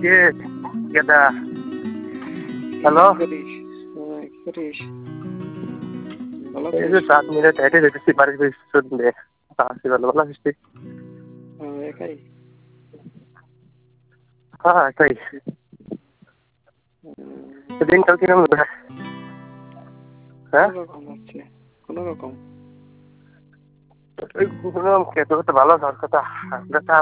কে গেদা হ্যালো করিস ভালো এই যে 7 মিনিট হেঁটে যেতেছি বাড়ির পিছনে আসছি ভালো ভালো আসছি একাই হ্যাঁ তাই দিনকাল কিরম হ্যাঁ রকম হচ্ছে কোন রকম কোনো খেতে ভালো সর কথা